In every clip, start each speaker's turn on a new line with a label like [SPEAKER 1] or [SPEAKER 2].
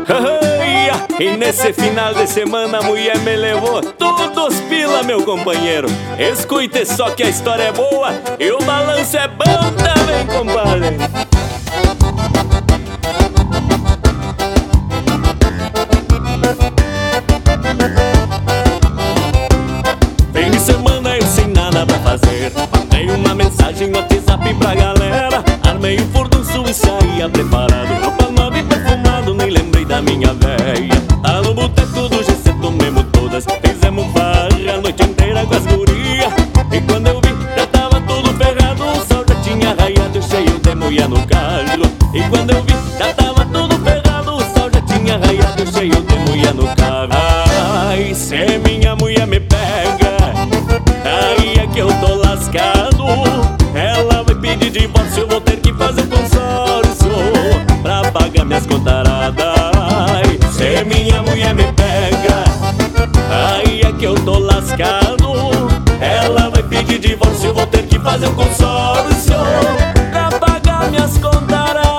[SPEAKER 1] E nesse final de semana a mulher me levou todos pila, meu companheiro. Escute só que a história é boa e o balanço é bom também, compadre. Fim de semana eu sem nada pra fazer, mandei uma mensagem no WhatsApp pra galera. Armei um furdunço e saía preparado, roupa nova e perfumado, nem lembrei da minha véia. Tá no boteco do GC, tomemos todas, fizemos farra a noite inteira com as gurias. E quando eu vi, já tava tudo ferrado, o sol já tinha raiado, cheio de mulher no carro. E quando eu vi, já tava tudo ferrado, o sol já tinha raiado, cheio de mulher no carro. Ai, se minha mulher me pega, aí é que eu tô lascado. Ela vai pedir divórcio, eu vou ter que fazer um consórcio pra pagar minhas contaradas. Ai, se minha mulher me pega, aí é que eu tô lascado. Ela vai pedir divórcio, eu vou ter que fazer um consórcio pra pagar minhas contaradas.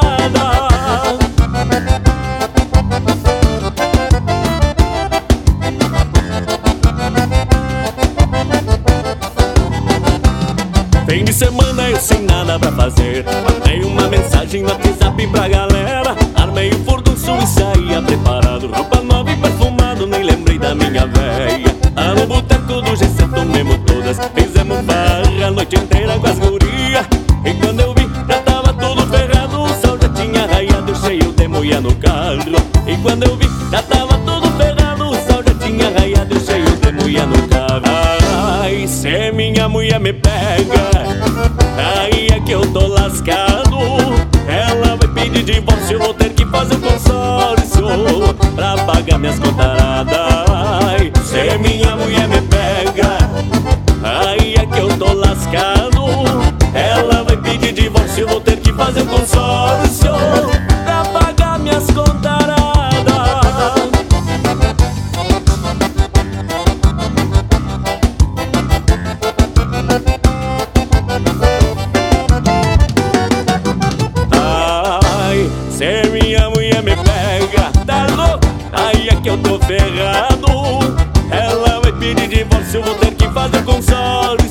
[SPEAKER 1] Fim de semana eu sem nada pra fazer, mandei uma mensagem no WhatsApp pra galera. Armei um furdunço e saía preparado, roupa nova e perfumado, nem lembrei da minha véia. Tá no boteco do GC, tomemos todas, fizemos farra a noite inteira com as gurias. E quando eu vi, já tava tudo ferrado, o sol já tinha raiado, cheio de mulher no carro. E quando eu vi, já tava tudo ferrado, o sol já tinha raiado, cheio de mulher no carro. Ai, se minha mulher me pega, aí é que eu tô lascado. Ela vai pedir divórcio, eu vou ter que fazer um consórcio pra pagar minhas contaradas. Ai, se minha mulher me pega, aí é que eu tô lascado. Ela vai pedir divórcio, eu vou ter que fazer um consórcio pra pagar minhas contaradas. Se minha mulher me pega, tá louco? Aí é que eu tô ferrado. Ela vai pedir divórcio, eu vou ter que fazer consórcio